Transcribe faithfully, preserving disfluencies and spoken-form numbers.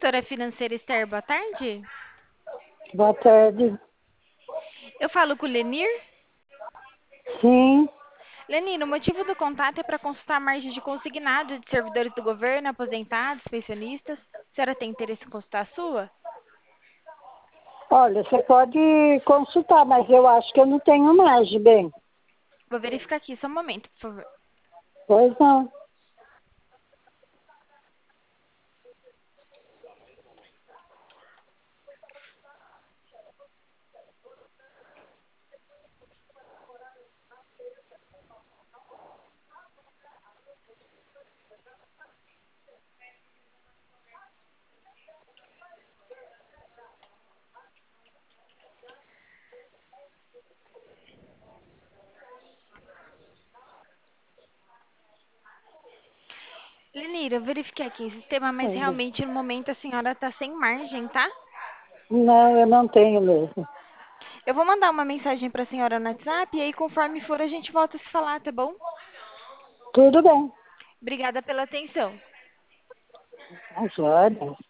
Consultora financeira Esther, boa tarde. Boa tarde. Eu falo com o Lenir. Sim, Lenir, o motivo do contato é para consultar a margem de consignado de servidores do governo, aposentados, pensionistas. A senhora tem interesse em consultar a sua? olha, você pode consultar, mas eu acho que eu não tenho margem, bem. Vou verificar aqui, só um momento, por favor. Pois não. Lenir, eu verifiquei aqui em sistema, mas Olha, realmente no momento a senhora está sem margem, tá? não, eu não tenho mesmo. Eu vou mandar uma mensagem para a senhora no WhatsApp e aí conforme for a gente volta a se falar, tá bom? Tudo bem. Obrigada pela atenção. As horas.